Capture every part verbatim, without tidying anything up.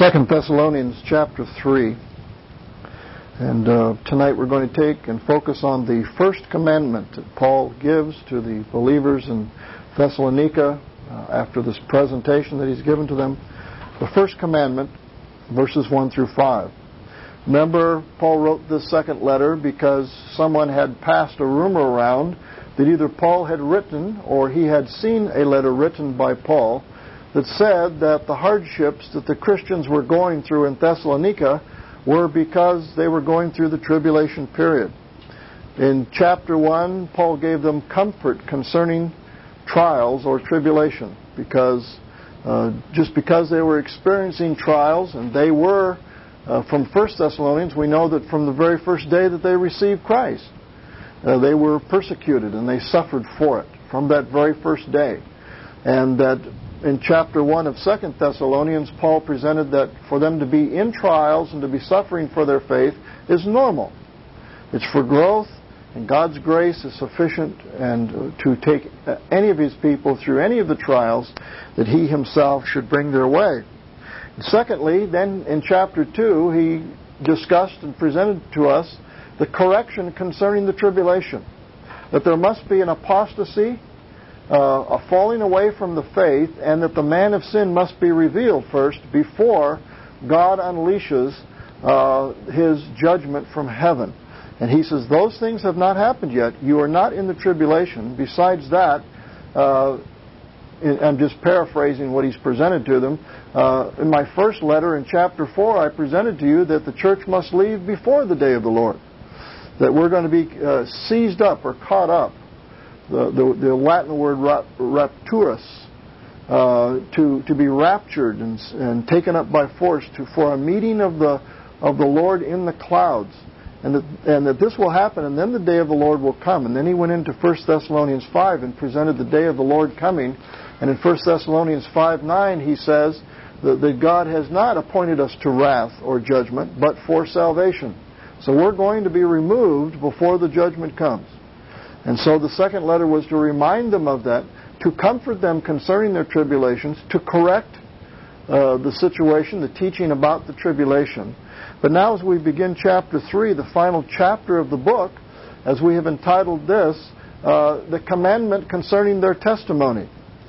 Second Thessalonians chapter three. And uh, tonight we're going to take and focus on the first commandment that Paul gives to the believers in Thessalonica uh, after this presentation that he's given to them. The first commandment, verses one through five. Remember, Paul wrote this second letter because someone had passed a rumor around that either Paul had written or he had seen a letter written by Paul that said that the hardships that the Christians were going through in Thessalonica were because they were going through the tribulation period. In chapter one, Paul gave them comfort concerning trials or tribulation, because uh, just because they were experiencing trials, and they were, uh, from First Thessalonians, we know that from the very first day that they received Christ, uh, they were persecuted and they suffered for it from that very first day. And that in chapter one of Second Thessalonians, Paul presented that for them to be in trials and to be suffering for their faith is normal. It's for growth, and God's grace is sufficient and to take any of His people through any of the trials that He Himself should bring their way. And secondly, then in chapter two, he discussed and presented to us the correction concerning the tribulation, that there must be an apostasy, Uh, a falling away from the faith, and that the man of sin must be revealed first before God unleashes uh, His judgment from heaven. And he says, those things have not happened yet. You are not in the tribulation. Besides that, uh, I'm just paraphrasing what he's presented to them. Uh, in my first letter in chapter four, I presented to you that the church must leave before the day of the Lord, that we're going to be uh, seized up or caught up. The, the, the Latin word rapturus, uh, to to be raptured and, and taken up by force to for a meeting of the of the Lord in the clouds, and that and that this will happen, and then the day of the Lord will come. And then he went into First Thessalonians five and presented the day of the Lord coming. And in First Thessalonians five nine he says that, that God has not appointed us to wrath or judgment, but for salvation. So we're going to be removed before the judgment comes. And so the second letter was to remind them of that, to comfort them concerning their tribulations, to correct uh, the situation, the teaching about the tribulation. But now as we begin chapter three, the final chapter of the book, as we have entitled this, uh, the commandment concerning their testimony.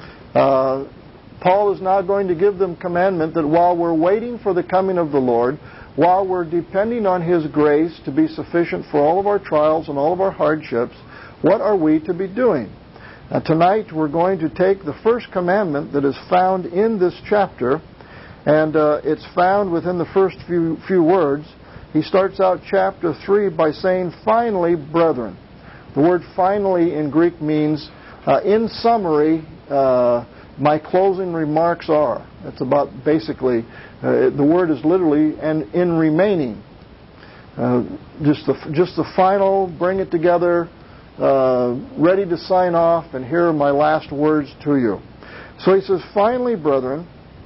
Uh, Paul is now going to give them commandment that while we're waiting for the coming of the Lord, while we're depending on His grace to be sufficient for all of our trials and all of our hardships, what are we to be doing? Now, tonight we're going to take the first commandment that is found in this chapter, and uh, it's found within the first few few words. He starts out chapter three by saying, "Finally, brethren." The word "finally" in Greek means, uh, in summary, uh, my closing remarks are. That's about basically, uh, the word is literally, and in remaining. Uh, just the just the final, bring it together, Uh, ready to sign off, and here are my last words to you. So he says, "Finally, brethren,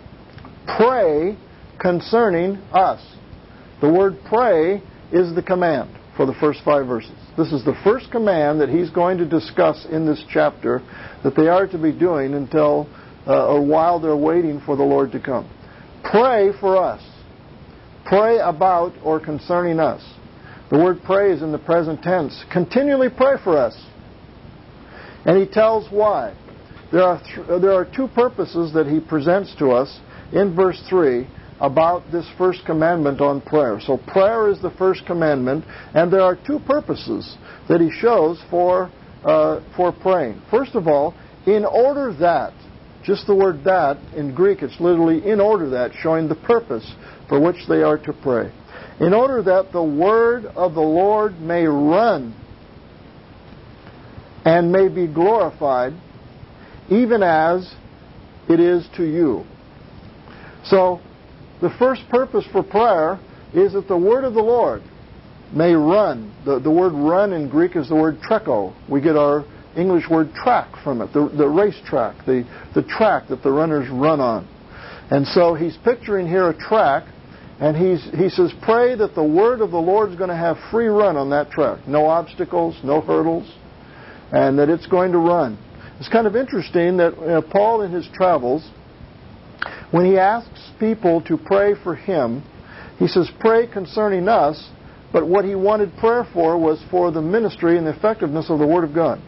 pray concerning us." The word pray is the command for the first five verses. This is the first command that he's going to discuss in this chapter that they are to be doing until uh, or while they're waiting for the Lord to come. Pray for us. Pray about or concerning us. The word pray is in the present tense. Continually pray for us. And he tells why. There are th- there are two purposes that he presents to us in verse three about this first commandment on prayer. So prayer is the first commandment, and there are two purposes that he shows for uh, for praying. First of all, in order that, just the word that, in Greek it's literally in order that, showing the purpose for which they are to pray. In order that the word of the Lord may run and may be glorified, even as it is to you. So, the first purpose for prayer is that the word of the Lord may run. The, the word run in Greek is the word treko. We get our English word track from it, the, the race track, the, the track that the runners run on. And so he's picturing here a track. And he's, he says, pray that the word of the Lord is going to have free run on that track. No obstacles, no hurdles, and that it's going to run. It's kind of interesting that uh, Paul in his travels When he asks people to pray for him, he says, pray concerning us, but what he wanted prayer for was for the ministry and the effectiveness of the Word of God.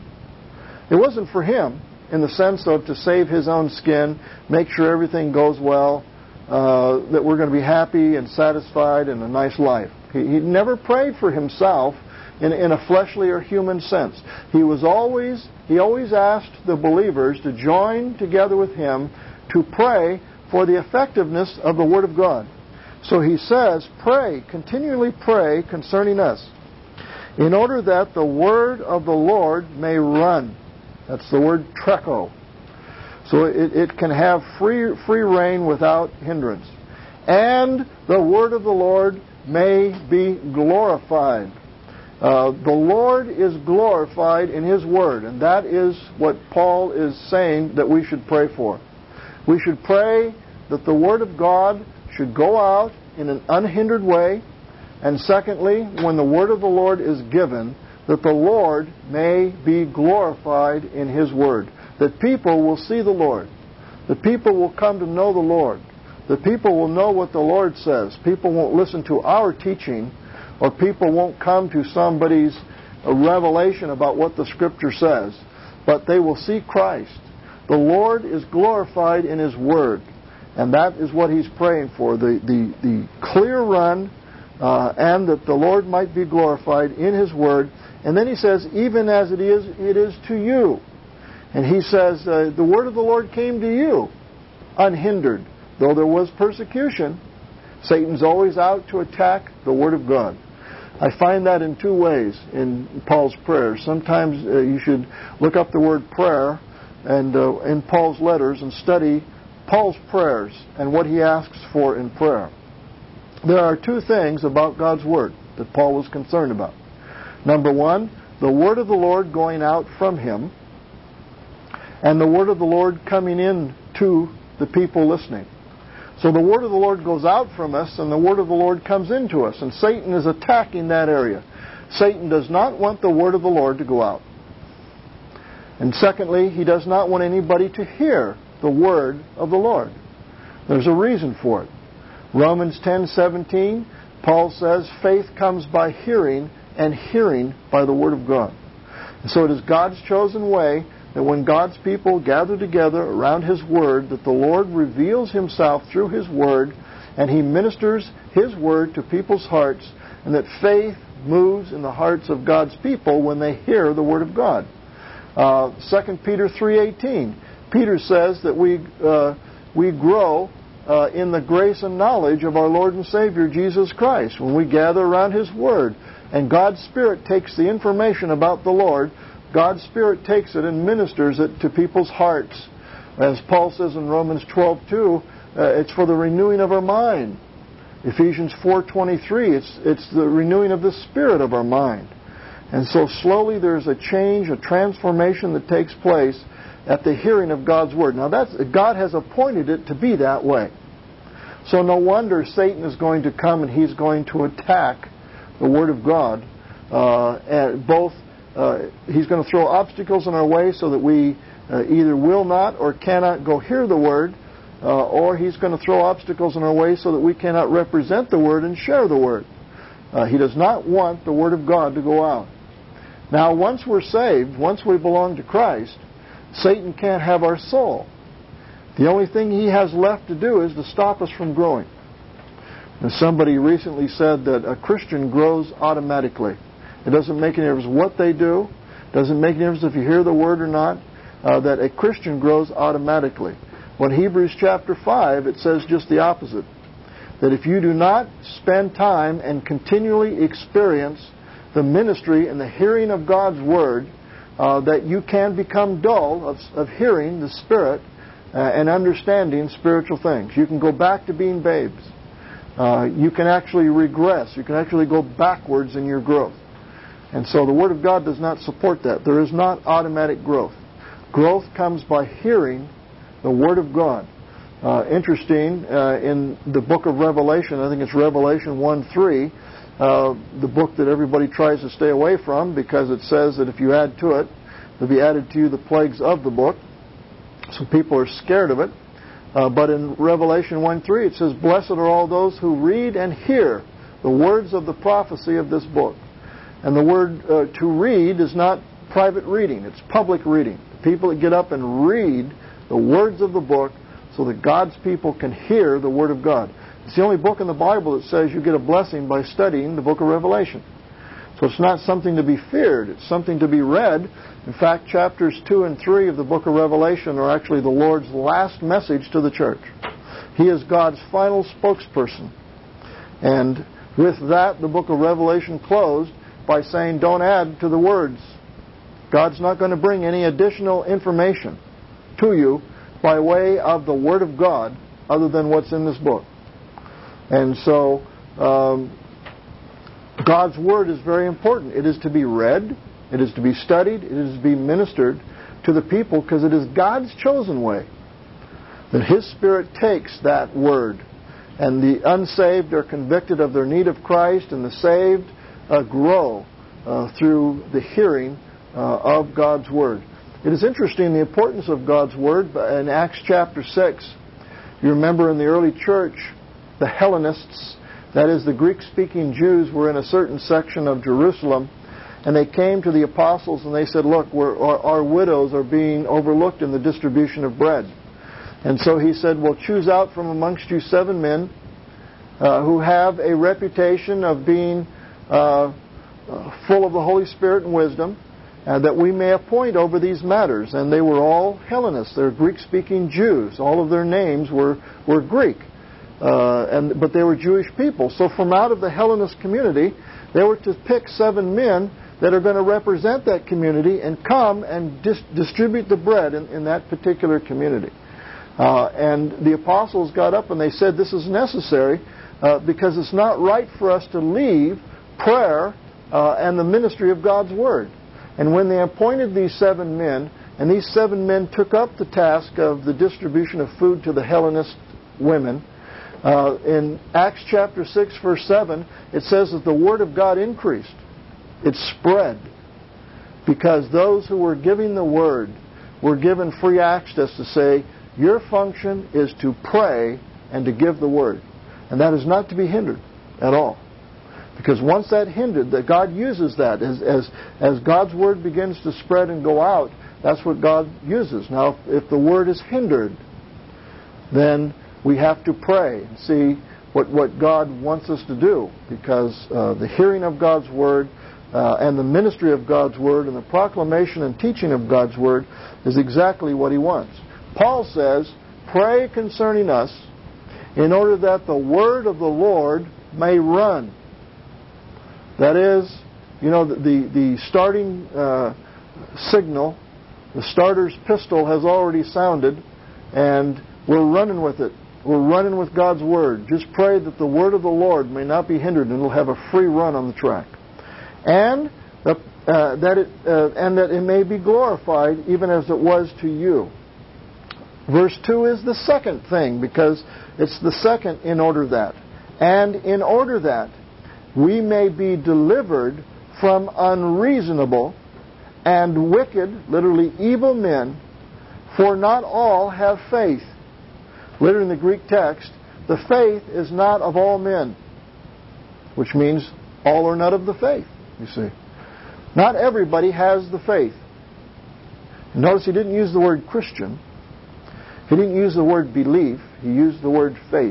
It wasn't for him in the sense of to save his own skin, make sure everything goes well, uh, that we're going to be happy and satisfied and a nice life. He, he never prayed for himself in, in a fleshly or human sense. He was always, he always asked the believers to join together with him to pray for the effectiveness of the Word of God. So he says, pray, continually pray concerning us, in order that the word of the Lord may run. That's the word trecho. So it, it can have free, free reign without hindrance. And the word of the Lord may be glorified. Uh, the Lord is glorified in His Word, and that is what Paul is saying that we should pray for. We should pray that the Word of God should go out in an unhindered way, and secondly, when the Word of the Lord is given, that the Lord may be glorified in His Word, that people will see the Lord, that people will come to know the Lord, that people will know what the Lord says. People won't listen to our teaching, or people won't come to somebody's revelation about what the Scripture says, but they will see Christ. The Lord is glorified in His Word, and that is what he's praying for, the, the, the clear run, uh, and that the Lord might be glorified in His Word. And then he says, even as it is, it is to you. And he says, uh, the Word of the Lord came to you, unhindered. Though there was persecution, Satan's always out to attack the Word of God. I find that in two ways in Paul's prayers. Sometimes uh, you should look up the word prayer and uh, in Paul's letters and study Paul's prayers and what he asks for in prayer. There are two things about God's Word that Paul was concerned about. Number one, the Word of the Lord going out from him, and the Word of the Lord coming in to the people listening. So the Word of the Lord goes out from us, and the Word of the Lord comes into us, and Satan is attacking that area. Satan does not want the Word of the Lord to go out. And secondly, he does not want anybody to hear the Word of the Lord. There's a reason for it. Romans ten seventeen, Paul says, faith comes by hearing, and hearing by the Word of God. And so it is God's chosen way that when God's people gather together around His Word, that the Lord reveals Himself through His Word, and He ministers His Word to people's hearts, and that faith moves in the hearts of God's people when they hear the Word of God. Uh, Second Peter three eighteen, Peter says that we uh, we grow uh, in the grace and knowledge of our Lord and Savior Jesus Christ when we gather around His Word. And God's Spirit takes the information about the Lord, God's Spirit takes it and ministers it to people's hearts. As Paul says in Romans twelve two, uh, it's for the renewing of our mind. Ephesians four twenty-three, it's, it's the renewing of the spirit of our mind. And so slowly there's a change, a transformation that takes place at the hearing of God's Word. Now that's, God has appointed it to be that way. So no wonder Satan is going to come and he's going to attack the Word of God. Uh, and both, uh, he's going to throw obstacles in our way so that we uh, either will not or cannot go hear the Word, uh, or he's going to throw obstacles in our way so that we cannot represent the Word and share the Word. Uh, he does not want the Word of God to go out. Now, once we're saved, once we belong to Christ, Satan can't have our soul. The only thing he has left to do is to stop us from growing. And somebody recently said that a Christian grows automatically. It doesn't make any difference what they do. It doesn't make any difference if you hear the Word or not. Uh, that a Christian grows automatically. Well, in Hebrews chapter five, it says just the opposite. That if you do not spend time and continually experience the ministry and the hearing of God's Word, uh, that you can become dull of, of hearing the Spirit uh, and understanding spiritual things. You can go back to being babes. Uh, you can actually regress. You can actually go backwards in your growth. And so the Word of God does not support that. There is not automatic growth. Growth comes by hearing the Word of God. Uh, interesting, uh, in the book of Revelation, I think it's Revelation one three, uh, the book that everybody tries to stay away from because it says that if you add to it, there'll be added to you the plagues of the book. So people are scared of it. Uh, but in Revelation one three it says, "Blessed are all those who read and hear the words of the prophecy of this book." And the word uh, to read is not private reading, it's public reading. The people that get up and read the words of the book so that God's people can hear the Word of God. It's the only book in the Bible that says you get a blessing by studying the book of Revelation. So it's not something to be feared, it's something to be read. In fact, chapters two and three of the book of Revelation are actually the Lord's last message to the church. He is God's final spokesperson. And with that, the book of Revelation closed by saying, don't add to the words. God's not going to bring any additional information to you by way of the Word of God other than what's in this book. And so um, God's Word is very important. It is to be read, it is to be studied, it is to be ministered to the people because it is God's chosen way that His Spirit takes that Word. And the unsaved are convicted of their need of Christ, and the saved uh, grow uh, through the hearing uh, of God's Word. It is interesting the importance of God's Word. In Acts chapter six, you remember in the early church, the Hellenists, that is the Greek-speaking Jews, were in a certain section of Jerusalem, and they came to the apostles and they said, look, we're, our, our widows are being overlooked in the distribution of bread. And so he said, well, choose out from amongst you seven men uh, who have a reputation of being uh, uh, full of the Holy Spirit and wisdom, and that we may appoint over these matters. And they were all Hellenists. They're Greek-speaking Jews. All of their names were, were Greek. Uh, and but they were Jewish people. So from out of the Hellenist community, they were to pick seven men that are going to represent that community and come and dis- distribute the bread in, in that particular community. Uh, and the apostles got up and they said, this is necessary uh, because it's not right for us to leave prayer uh, and the ministry of God's Word. And when they appointed these seven men, and these seven men took up the task of the distribution of food to the Hellenist women, uh, in Acts chapter six, verse seven, it says that the Word of God increased. It spread. Because those who were giving the Word were given free access to say, your function is to pray and to give the Word. And that is not to be hindered at all. Because once that hindered, that God uses that. As, as, as God's Word begins to spread and go out, that's what God uses. Now, if, if the Word is hindered, then we have to pray and see what, what God wants us to do. Because uh, the hearing of God's Word uh, and the ministry of God's Word and the proclamation and teaching of God's Word is exactly what He wants. Paul says, pray concerning us in order that the word of the Lord may run. That is, you know, the, the, the starting uh, signal, the starter's pistol has already sounded, and we're running with it. We're running with God's Word. Just pray that the word of the Lord may not be hindered, and it'll have a free run on the track. And the, uh, that it uh, and that it may be glorified, even as it was to you. Verse two is the second thing, because it's the second in order that. And in order that we may be delivered from unreasonable and wicked, literally evil men, for not all have faith. Literally in the Greek text, the faith is not of all men, which means all are not of the faith, you see. Not everybody has the faith. Notice he didn't use the word Christian. He didn't use the word belief. He used the word faith.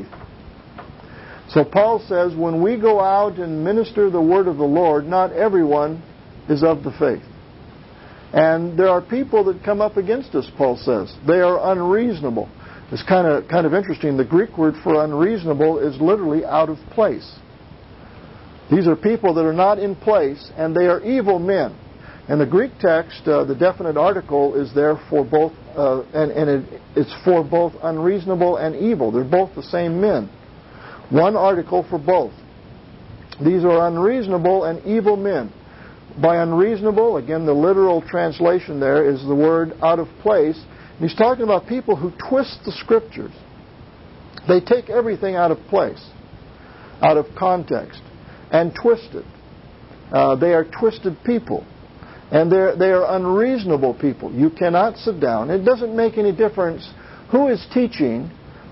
So Paul says, when we go out and minister the word of the Lord, not everyone is of the faith. And there are people that come up against us, Paul says. They are unreasonable. It's kind of kind of interesting. The Greek word for unreasonable is literally out of place. These are people that are not in place, and they are evil men. In the Greek text, uh, the definite article is there for both, uh, and, and it, it's for both unreasonable and evil. They're both the same men. One article for both. These are unreasonable and evil men. By unreasonable, again, the literal translation there is the word out of place. And he's talking about people who twist the Scriptures. They take everything out of place, out of context, and twist it. Uh, they are twisted people. And they're, they are unreasonable people. You cannot sit down. It doesn't make any difference who is teaching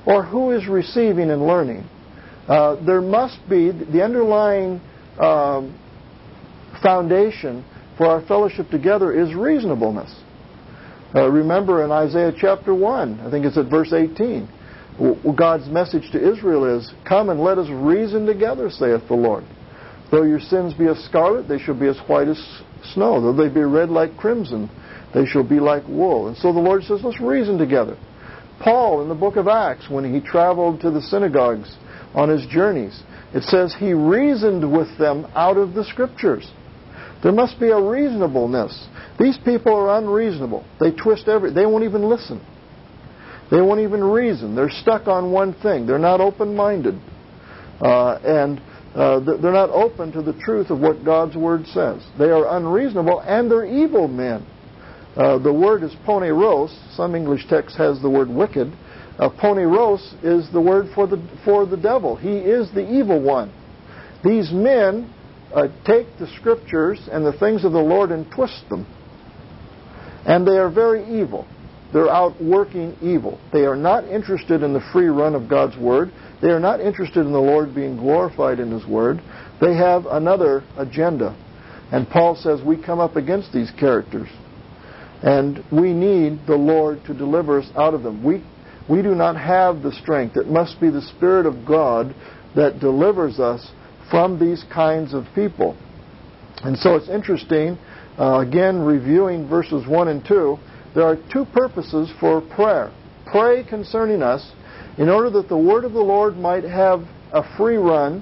or who is receiving and learning. Uh, there must be the underlying um, foundation for our fellowship together is reasonableness. Uh, remember in Isaiah chapter one, I think it's at verse eighteen, God's message to Israel is, "Come and let us reason together, saith the Lord. Though your sins be as scarlet, they shall be as white as snow. Though they be red like crimson, they shall be like wool." And so the Lord says, let's reason together. Paul, in the book of Acts, when he traveled to the synagogues on his journeys, it says he reasoned with them out of the Scriptures. There must be a reasonableness. These people are unreasonable. They twist every... They won't even listen. They won't even reason. They're stuck on one thing. They're not open-minded. Uh, and uh, they're not open to the truth of what God's Word says. They are unreasonable, and they're evil men. Uh, the word is poneros. Some English text has the word wicked. Uh, poneros is the word for the for the devil. He is the evil one. These men uh, take the Scriptures and the things of the Lord and twist them. And they are very evil. They're out working evil. They are not interested in the free run of God's Word. They are not interested in the Lord being glorified in His Word. They have another agenda. And Paul says we come up against these characters. And we need the Lord to deliver us out of them. We we do not have the strength. It must be the Spirit of God that delivers us from these kinds of people. And so it's interesting, uh, again, reviewing verses one and two, there are two purposes for prayer. Pray concerning us in order that the word of the Lord might have a free run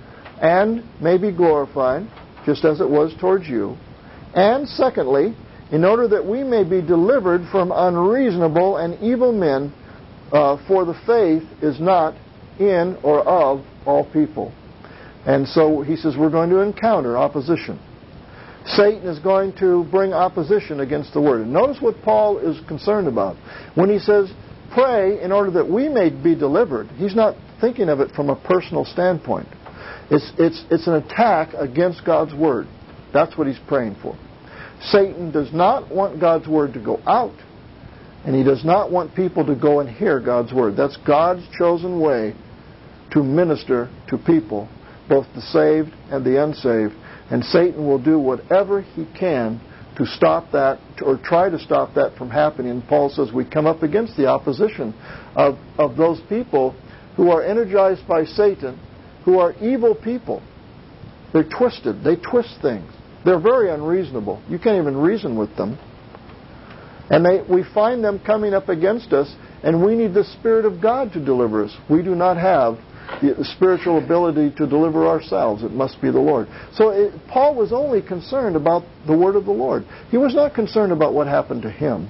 and may be glorified, just as it was towards you. And secondly, in order that we may be delivered from unreasonable and evil men, uh, for the faith is not in or of all people. And so he says we're going to encounter opposition. Satan is going to bring opposition against the Word. And notice what Paul is concerned about. When he says, pray in order that we may be delivered, he's not thinking of it from a personal standpoint. It's, it's, it's an attack against God's Word. That's what he's praying for. Satan does not want God's Word to go out, and he does not want people to go and hear God's Word. That's God's chosen way to minister to people, both the saved and the unsaved. And Satan will do whatever he can to stop that, or try to stop that from happening. And Paul says we come up against the opposition of, of those people who are energized by Satan, who are evil people. They're twisted. They twist things. They're very unreasonable. You can't even reason with them. And they, we find them coming up against us, and we need the Spirit of God to deliver us. We do not have the spiritual ability to deliver ourselves. It must be the Lord. So it, Paul was only concerned about the word of the Lord. He was not concerned about what happened to him.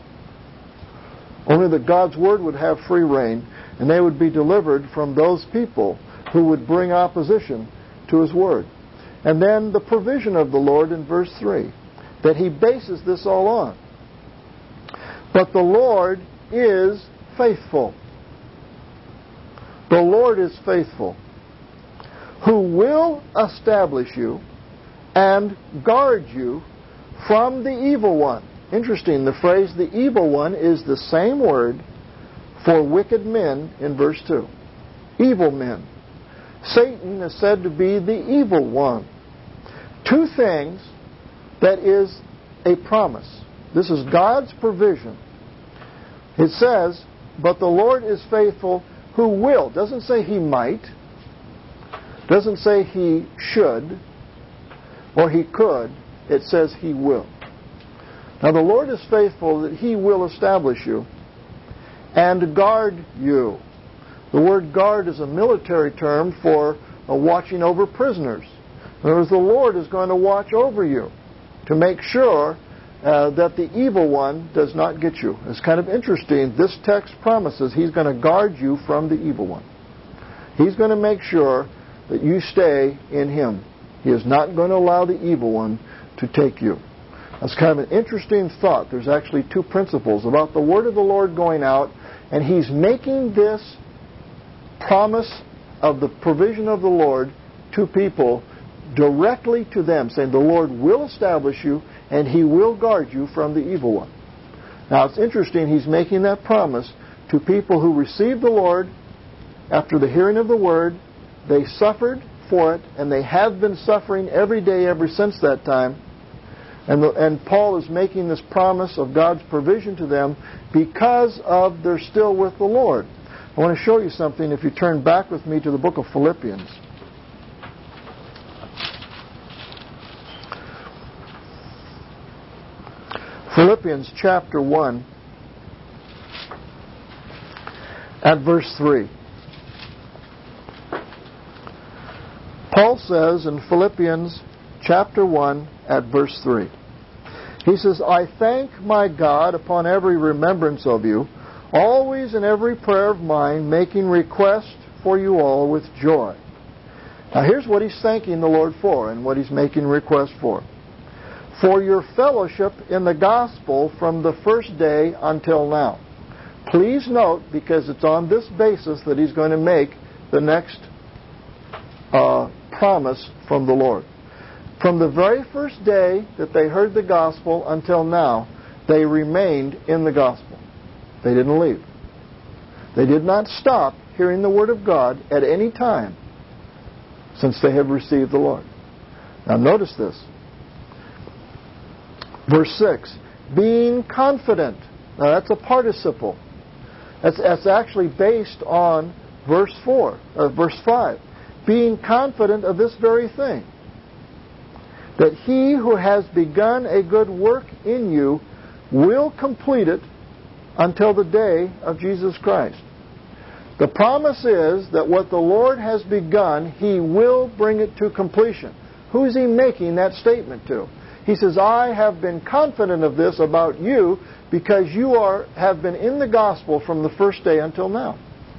Only that God's word would have free reign, and they would be delivered from those people who would bring opposition to his word. And then the provision of the Lord in verse three, that he bases this all on. But the Lord is faithful. The Lord is faithful, who will establish you and guard you from the evil one. Interesting, the phrase the evil one is the same word for wicked men in verse two. Evil men. Satan is said to be the evil one. Two things that is a promise. This is God's provision. It says, but the Lord is faithful, who will. Doesn't say he might. Doesn't say he should or he could. It says he will. Now the Lord is faithful that he will establish you and guard you. The word guard is a military term for uh, watching over prisoners. In other words, the Lord is going to watch over you to make sure Uh, that the evil one does not get you. It's kind of interesting. This text promises he's going to guard you from the evil one. He's going to make sure that you stay in him. He is not going to allow the evil one to take you. That's kind of an interesting thought. There's actually two principles about the word of the Lord going out, and he's making this promise of the provision of the Lord to people directly to them, saying the Lord will establish you and he will guard you from the evil one. Now it's interesting, he's making that promise to people who received the Lord after the hearing of the Word. They suffered for it, and they have been suffering every day ever since that time. And, the, and Paul is making this promise of God's provision to them because of they're still with the Lord. I want to show you something if you turn back with me to the book of Philippians. Philippians chapter one at verse three. Paul says in Philippians chapter one at verse three, he says, I thank my God upon every remembrance of you, always in every prayer of mine, making request for you all with joy. Now here's what he's thanking the Lord for and what he's making request for. For your fellowship in the gospel from the first day until now. Please note, because it's on this basis that he's going to make the next uh, promise from the Lord. From the very first day that they heard the gospel until now, they remained in the gospel. They didn't leave. They did not stop hearing the Word of God at any time since they have received the Lord. Now notice this. Verse six, being confident. Now that's a participle. That's, that's actually based on verse four, uh, verse five. Being confident of this very thing, that he who has begun a good work in you will complete it until the day of Jesus Christ. The promise is that what the Lord has begun, He will bring it to completion. Who is He making that statement to? He says, I have been confident of this about you because you are have been in the gospel from the first day until now.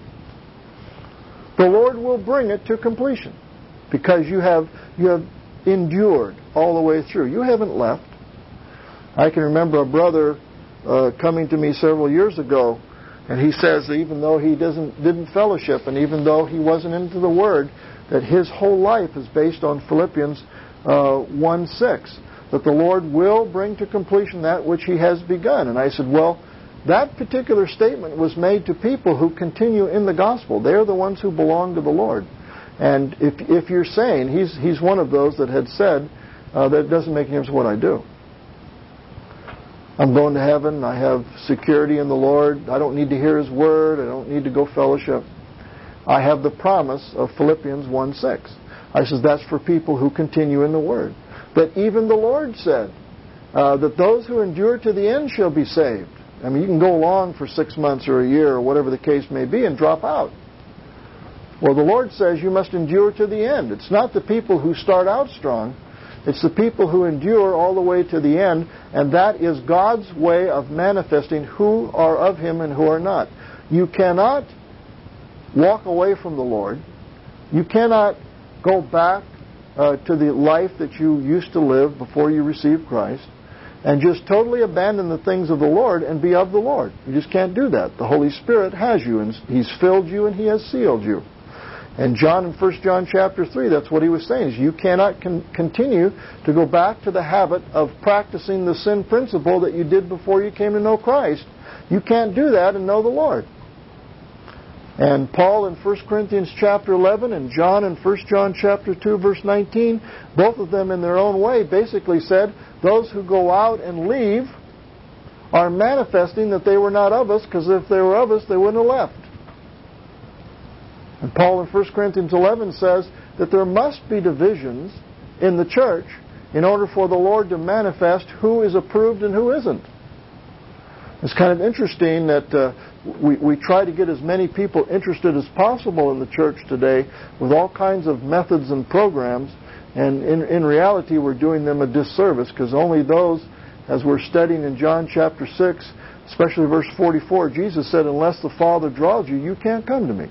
The Lord will bring it to completion because you have you have endured all the way through. You haven't left. I can remember a brother uh, coming to me several years ago, and he says that even though he doesn't didn't fellowship and even though he wasn't into the Word, that his whole life is based on Philippians uh, one six. That the Lord will bring to completion that which He has begun. And I said, well, that particular statement was made to people who continue in the gospel. They're the ones who belong to the Lord. And if if you're saying he's he's one of those that had said uh, that it doesn't make any difference what I do. I'm going to heaven. I have security in the Lord. I don't need to hear His word. I don't need to go fellowship. I have the promise of Philippians one six. I says that's for people who continue in the Word. But even the Lord said uh, that those who endure to the end shall be saved. I mean, you can go along for six months or a year or whatever the case may be and drop out. Well, the Lord says you must endure to the end. It's not the people who start out strong. It's the people who endure all the way to the end, and that is God's way of manifesting who are of Him and who are not. You cannot walk away from the Lord. You cannot go back uh, to the life that you used to live before you received Christ and just totally abandon the things of the Lord and be of the Lord. You just can't do that. The Holy Spirit has you, and He's filled you, and He has sealed you. And John in First John chapter three, that's what he was saying, is you cannot con- continue to go back to the habit of practicing the sin principle that you did before you came to know Christ. You can't do that and know the Lord. And Paul in First Corinthians chapter eleven and John in First John chapter two verse nineteen, both of them in their own way basically said, those who go out and leave are manifesting that they were not of us, because if they were of us, they wouldn't have left. And Paul in First Corinthians eleven says that there must be divisions in the church in order for the Lord to manifest who is approved and who isn't. It's kind of interesting that uh, we, we try to get as many people interested as possible in the church today with all kinds of methods and programs, and in, in reality we're doing them a disservice, because only those, as we're studying in John chapter six, especially verse forty-four, Jesus said, unless the Father draws you, you can't come to me.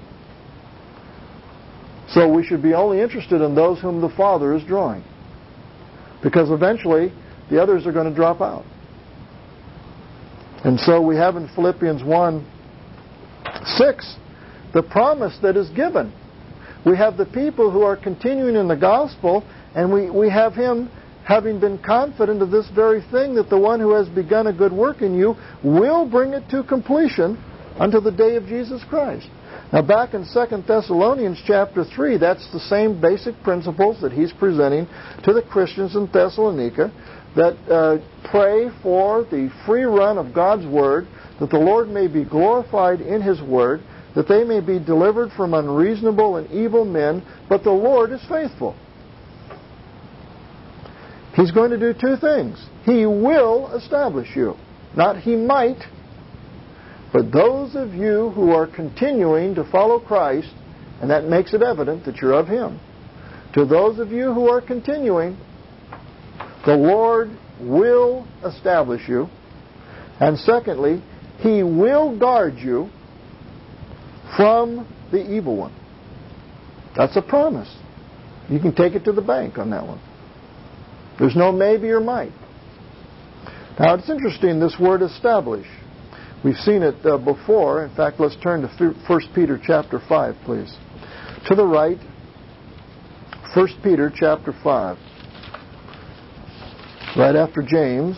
So we should be only interested in those whom the Father is drawing, because eventually the others are going to drop out. And so we have in Philippians one six the promise that is given. We have the people who are continuing in the gospel, and we, we have Him having been confident of this very thing, that the one who has begun a good work in you will bring it to completion until the day of Jesus Christ. Now back in Second Thessalonians chapter three, that's the same basic principles that he's presenting to the Christians in Thessalonica, that uh, pray for the free run of God's Word, that the Lord may be glorified in His Word, that they may be delivered from unreasonable and evil men, but the Lord is faithful. He's going to do two things. He will establish you. Not He might, but those of you who are continuing to follow Christ, and that makes it evident that you're of Him. To those of you who are continuing, the Lord will establish you. And secondly, He will guard you from the evil one. That's a promise. You can take it to the bank on that one. There's no maybe or might. Now it's interesting, this word establish. We've seen it uh, before. In fact, let's turn to First Peter chapter five, please. To the right, First Peter chapter five. Right after James.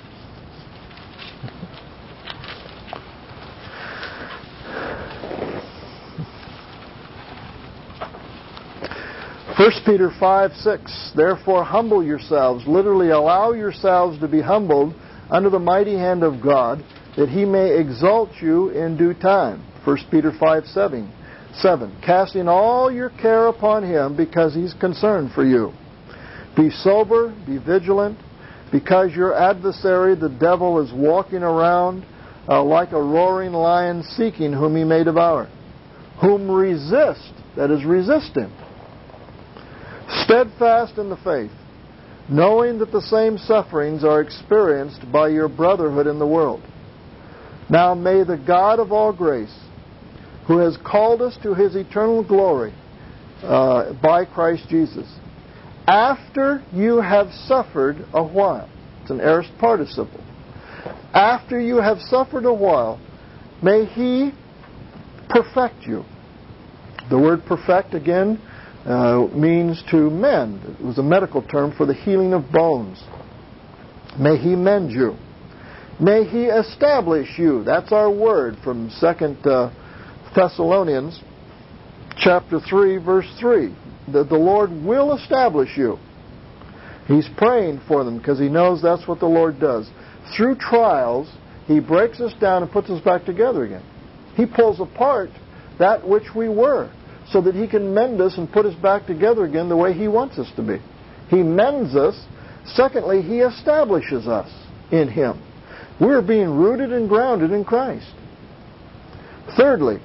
First Peter five six, therefore humble yourselves, literally allow yourselves to be humbled under the mighty hand of God, that He may exalt you in due time. First Peter five seven, casting all your care upon Him because He's concerned for you. Be sober, be vigilant, because your adversary, the devil, is walking around uh, like a roaring lion seeking whom he may devour. Whom resist, that is, resist him. Steadfast in the faith, knowing that the same sufferings are experienced by your brotherhood in the world. Now may the God of all grace, who has called us to His eternal glory uh, by Christ Jesus, after you have suffered a while, it's an aorist participle, after you have suffered a while, may He perfect you. The word perfect, again, uh, means to mend. It was a medical term for the healing of bones. May He mend you. May He establish you. That's our word from Second uh, Thessalonians chapter three, verse three. That the Lord will establish you. He's praying for them because He knows that's what the Lord does. Through trials, He breaks us down and puts us back together again. He pulls apart that which we were so that He can mend us and put us back together again the way He wants us to be. He mends us. Secondly, He establishes us in Him. We're being rooted and grounded in Christ. Thirdly,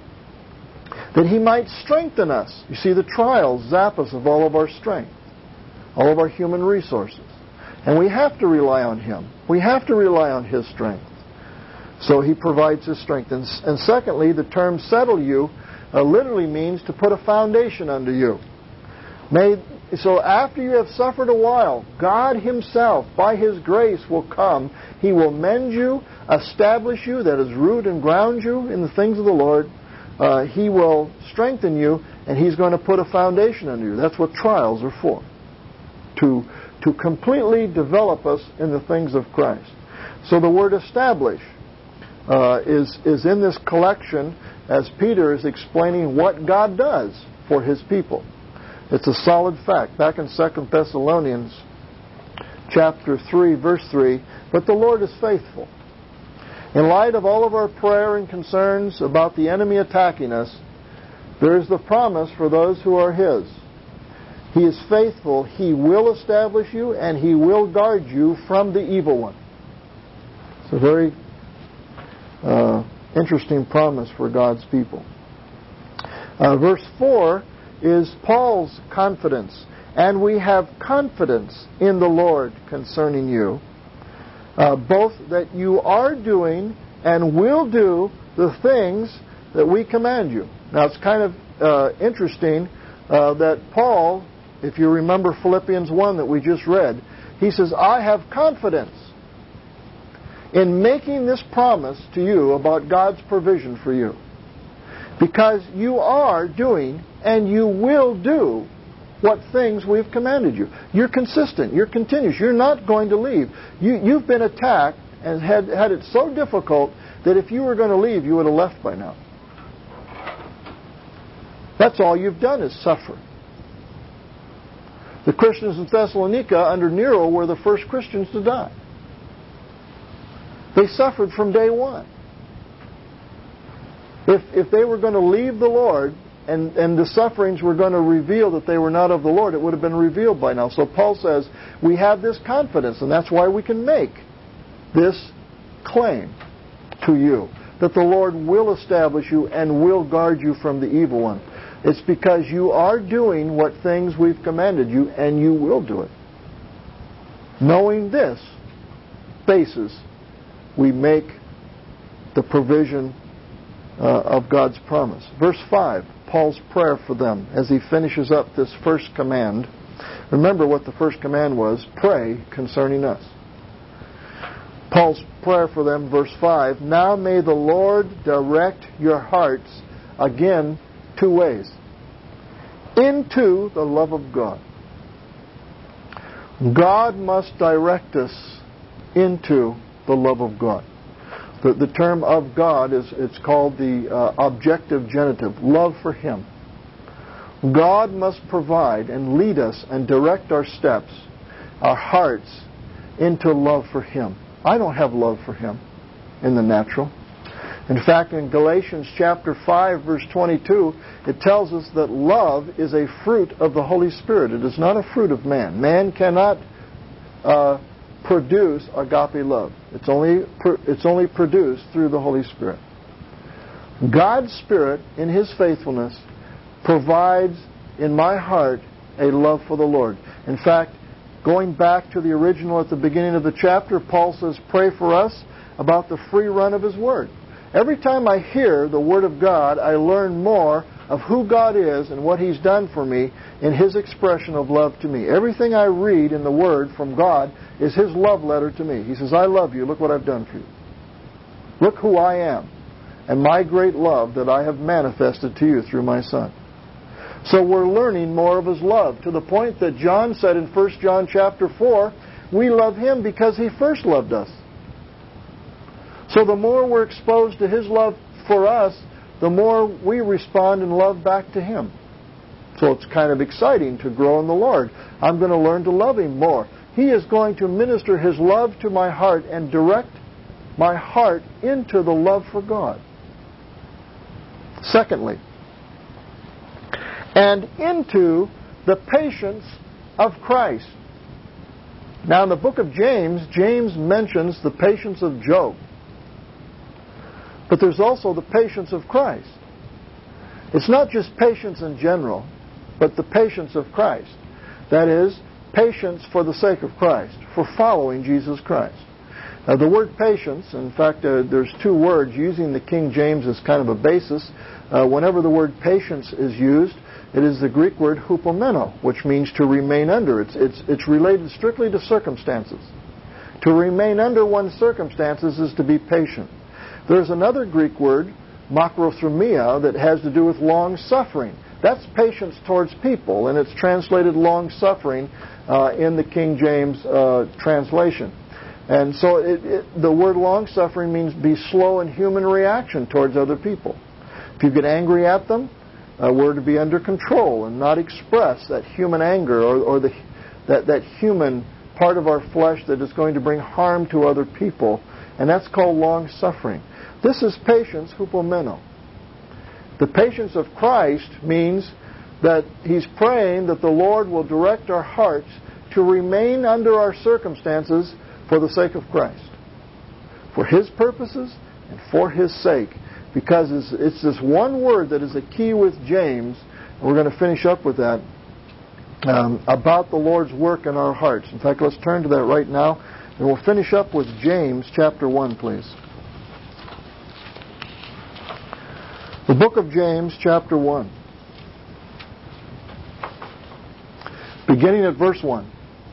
that He might strengthen us. You see, the trials zap us of all of our strength, all of our human resources. And we have to rely on Him. We have to rely on His strength. So He provides His strength. And, and secondly, the term settle you uh, literally means to put a foundation under you. May, so after you have suffered a while, God Himself, by His grace, will come. He will mend you, establish you, that is, root and ground you in the things of the Lord. Uh, he will strengthen you, and He's going to put a foundation under you. That's what trials are for. To, to completely develop us in the things of Christ. So the word establish uh, is, is in this collection as Peter is explaining what God does for His people. It's a solid fact. Back in Second Thessalonians chapter three, verse three, but the Lord is faithful. In light of all of our prayer and concerns about the enemy attacking us, there is the promise for those who are His. He is faithful. He will establish you, and He will guard you from the evil one. It's a very uh, interesting promise for God's people. Uh, verse four is Paul's confidence. And we have confidence in the Lord concerning you, uh, both that you are doing and will do the things that we command you. Now it's kind of uh, interesting uh, that Paul, if you remember Philippians one that we just read, he says, I have confidence in making this promise to you about God's provision for you. Because you are doing and you will do what things we've commanded you. You're consistent. You're continuous. You're not going to leave. You, you've been attacked and had, had it so difficult that if you were going to leave, you would have left by now. That's all you've done is suffer. The Christians in Thessalonica under Nero were the first Christians to die. They suffered from day one. If, if they were going to leave the Lord and, and the sufferings were going to reveal that they were not of the Lord, it would have been revealed by now. So Paul says, we have this confidence, and that's why we can make this claim to you, that the Lord will establish you and will guard you from the evil one. It's because you are doing what things we've commanded you, and you will do it. Knowing this basis, we make the provision uh, of God's promise. Verse five, Paul's prayer for them as he finishes up this first command. Remember what the first command was, pray concerning us. Paul's prayer for them, verse five, now may the Lord direct your hearts, again, two ways, into the love of God. God must direct us into the love of God. The, the term of God is it's called the uh, objective genitive, love for Him. God must provide and lead us and direct our steps, our hearts, into love for Him. I don't have love for Him in the natural. In fact, in Galatians chapter five, verse twenty-two, it tells us that love is a fruit of the Holy Spirit. It is not a fruit of man. Man cannot uh, produce agape love. It's only it's only produced through the Holy Spirit. God's Spirit, in His faithfulness, provides in my heart a love for the Lord. In fact, going back to the original at the beginning of the chapter, Paul says, pray for us about the free run of His Word. Every time I hear the Word of God, I learn more of who God is and what He's done for me in His expression of love to me. Everything I read in the Word from God is His love letter to me. He says, I love you. Look what I've done for you. Look who I am and my great love that I have manifested to you through my Son. So we're learning more of His love to the point that John said in First John chapter four, we love Him because He first loved us. So the more we're exposed to His love for us, the more we respond in love back to Him. So it's kind of exciting to grow in the Lord. I'm going to learn to love Him more. He is going to minister His love to my heart and direct my heart into the love for God. Secondly, and into the patience of Christ. Now in the book of James, James mentions the patience of Job. But there's also the patience of Christ. It's not just patience in general, but the patience of Christ. That is, patience for the sake of Christ, for following Jesus Christ. Now, the word patience, in fact, uh, there's two words, using the King James as kind of a basis. Uh, whenever the word patience is used, it is the Greek word hupomeno, which means to remain under. It's, it's, it's related strictly to circumstances. To remain under one's circumstances is to be patient. There's another Greek word, makrothumia, that has to do with long-suffering. That's patience towards people, and it's translated long-suffering uh, in the King James uh, translation. And so it, it, the word long-suffering means be slow in human reaction towards other people. If you get angry at them, uh, we're to be under control and not express that human anger or, or the, that, that human part of our flesh that is going to bring harm to other people. And that's called long-suffering. This is patience, hupomeno. The patience of Christ means that He's praying that the Lord will direct our hearts to remain under our circumstances for the sake of Christ. For His purposes and for His sake. Because it's, it's this one word that is a key with James, and we're going to finish up with that, um, about the Lord's work in our hearts. In fact, let's turn to that right now, and we'll finish up with James chapter one, please. The book of James, chapter one. Beginning at verse one.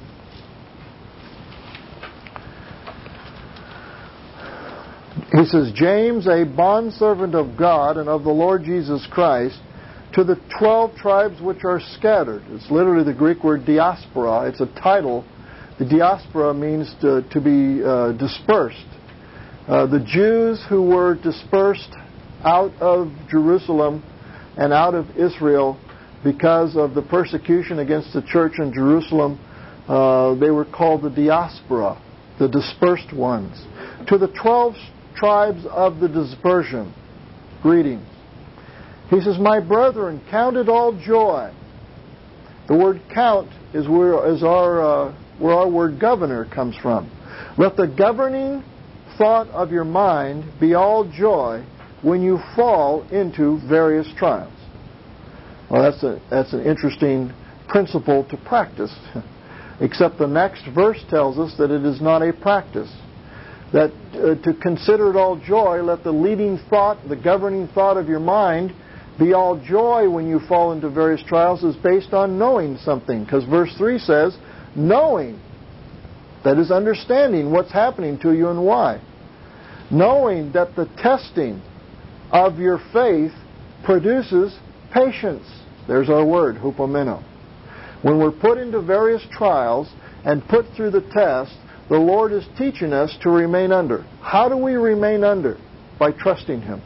He says, James, a bondservant of God and of the Lord Jesus Christ, to the twelve tribes which are scattered. It's literally the Greek word diaspora. It's a title. The diaspora means to, to be uh, dispersed. Uh, the Jews who were dispersed out of Jerusalem and out of Israel because of the persecution against the church in Jerusalem, uh, they were called the diaspora, the dispersed ones. To the twelve tribes of the dispersion, greetings. He says, my brethren, count it all joy. The word count is where, is our, uh, where our word governor comes from. Let the governing thought of your mind be all joy when you fall into various trials. Well, that's a, that's an interesting principle to practice. Except the next verse tells us that it is not a practice. That uh, to consider it all joy, let the leading thought, the governing thought of your mind be all joy when you fall into various trials is based on knowing something. Because verse three says, knowing. That is understanding what's happening to you and why. Knowing that the testing of your faith produces patience. There's our word, hupomeno. When we're put into various trials and put through the test, the Lord is teaching us to remain under. How do we remain under? By trusting Him.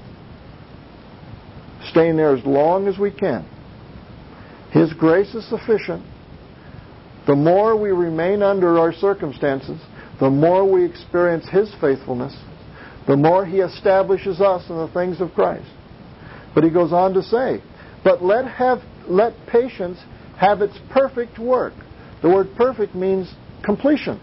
Staying there as long as we can. His grace is sufficient. The more we remain under our circumstances, the more we experience His faithfulness, the more He establishes us in the things of Christ. But He goes on to say, but let have let patience have its perfect work. The word perfect means completion.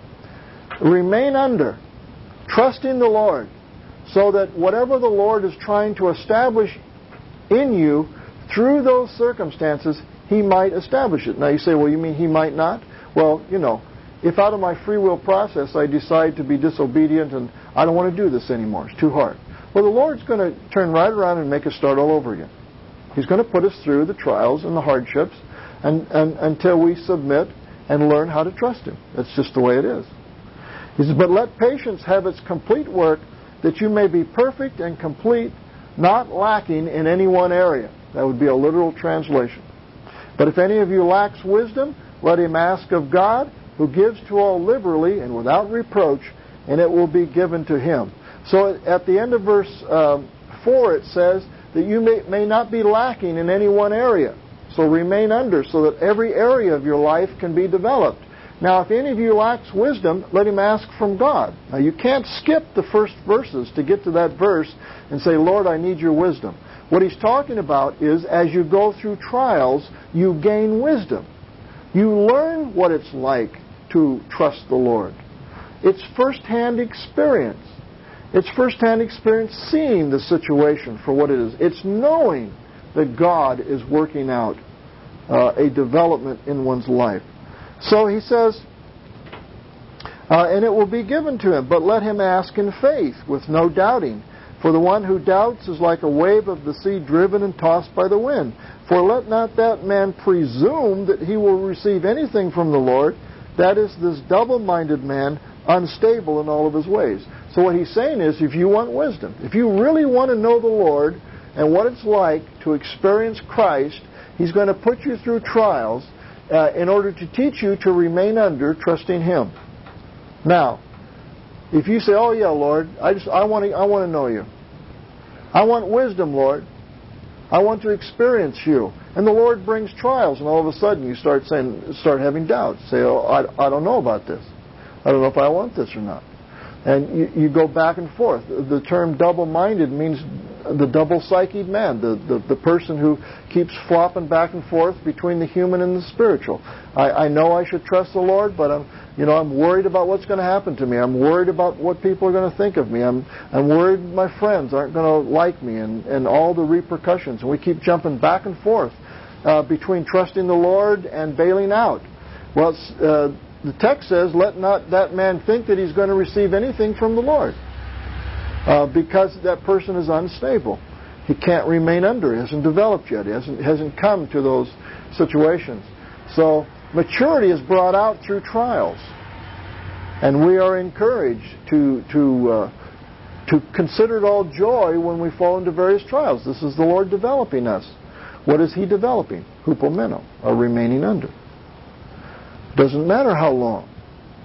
Remain under, trusting the Lord, so that whatever the Lord is trying to establish in you through those circumstances, He might establish it. Now you say, well, you mean He might not? Well, you know, if out of my free will process I decide to be disobedient and I don't want to do this anymore, it's too hard. Well, the Lord's going to turn right around and make us start all over again. He's going to put us through the trials and the hardships and, and, until we submit and learn how to trust Him. That's just the way it is. He says, but let patience have its complete work, that you may be perfect and complete, not lacking in any one area. That would be a literal translation. But if any of you lacks wisdom, let him ask of God, who gives to all liberally and without reproach, and it will be given to him. So at the end of verse uh, four it says that you may, may not be lacking in any one area. So remain under so that every area of your life can be developed. Now, if any of you lacks wisdom, let him ask from God. Now, you can't skip the first verses to get to that verse and say, Lord, I need your wisdom. What he's talking about is as you go through trials, you gain wisdom. You learn what it's like to trust the Lord. It's first-hand experience. It's first-hand experience seeing the situation for what it is. It's knowing that God is working out uh, a development in one's life. So he says, uh, and it will be given to him, but let him ask in faith with no doubting. For the one who doubts is like a wave of the sea driven and tossed by the wind. For let not that man presume that he will receive anything from the Lord. That is this double-minded man, unstable in all of his ways. So what he's saying is, if you want wisdom, if you really want to know the Lord and what it's like to experience Christ, he's going to put you through trials uh, in order to teach you to remain under, trusting him. Now, if you say, oh yeah, Lord, I just I want to I want to know you. I want wisdom, Lord. I want to experience you. And the Lord brings trials, and all of a sudden you start saying, start having doubts. Say, oh, I, I don't know about this. I don't know if I want this or not. And you, you go back and forth. The term double-minded means the double-psyched man, the, the, the person who keeps flopping back and forth between the human and the spiritual. I, I know I should trust the Lord, but I'm, you know, I'm worried about what's going to happen to me. I'm worried about what people are going to think of me. I'm, I'm worried my friends aren't going to like me and, and all the repercussions. And we keep jumping back and forth uh, between trusting the Lord and bailing out. Well, it's, uh, the text says, let not that man think that he's going to receive anything from the Lord. Uh, because that person is unstable. He can't remain under. He hasn't developed yet. He hasn't, hasn't come to those situations. So maturity is brought out through trials. And we are encouraged to, to, uh, to consider it all joy when we fall into various trials. This is the Lord developing us. What is He developing? Hupomeno, or remaining under. Doesn't matter how long.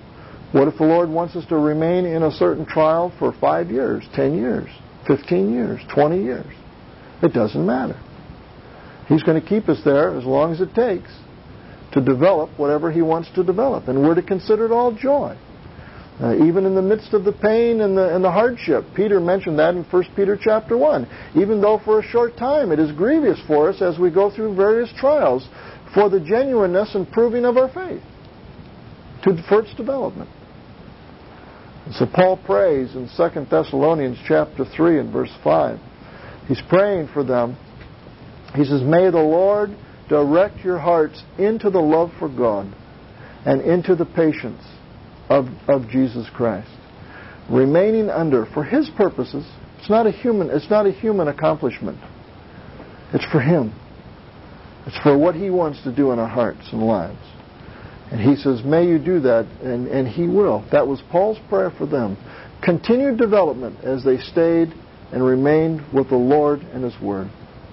What if the Lord wants us to remain in a certain trial for five years, ten years, fifteen years, twenty years? It doesn't matter. He's going to keep us there as long as it takes to develop whatever He wants to develop. And we're to consider it all joy. Uh, even in the midst of the pain and the, and the hardship. Peter mentioned that in First Peter chapter one. Even though for a short time it is grievous for us as we go through various trials, for the genuineness and proving of our faith, to, for its development. And so Paul prays in Second Thessalonians chapter three and verse five. He's praying for them. He says, "May the Lord direct your hearts into the love for God and into the patience of, of Jesus Christ, remaining under for His purposes." It's not a human. It's not a human accomplishment. It's for Him. It's for what He wants to do in our hearts and lives. And he says, "May you do that," and, and He will. That was Paul's prayer for them. Continued development as they stayed and remained with the Lord and His Word.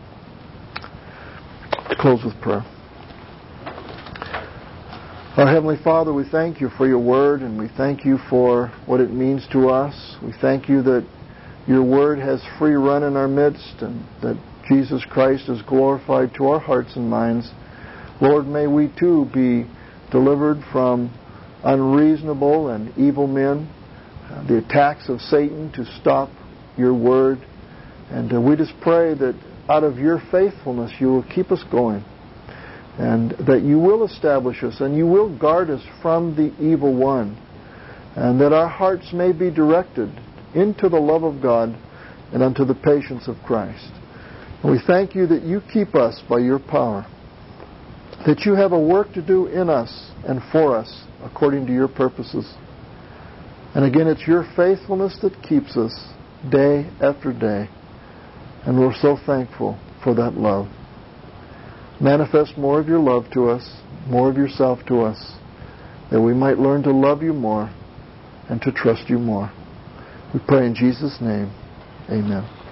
To close with prayer. Our Heavenly Father, we thank You for Your Word, and we thank You for what it means to us. We thank You that Your Word has free run in our midst, and that Jesus Christ is glorified to our hearts and minds. Lord, may we too be delivered from unreasonable and evil men, uh, the attacks of Satan to stop Your Word. And uh, we just pray that out of Your faithfulness You will keep us going, and that You will establish us and You will guard us from the evil one, and that our hearts may be directed into the love of God and unto the patience of Christ. And we thank You that You keep us by Your power, that You have a work to do in us and for us according to Your purposes. And again, it's Your faithfulness that keeps us day after day. And we're so thankful for that love. Manifest more of Your love to us, more of Yourself to us, that we might learn to love You more and to trust You more. We pray in Jesus' name. Amen.